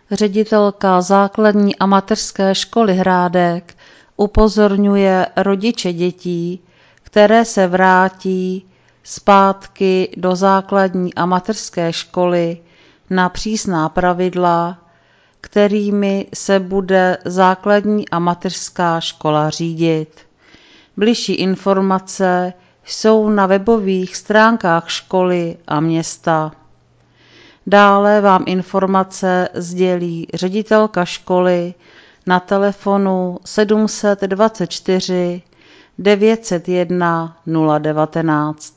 Ředitelka základní a mateřské školy Hrádek upozorňuje rodiče dětí, které se vrátí zpátky do základní a mateřské školy, na přísná pravidla, kterými se bude základní a mateřská škola řídit. Bližší informace jsou na webových stránkách školy a města. Dále vám informace sdělí ředitelka školy na telefonu 724 901 019.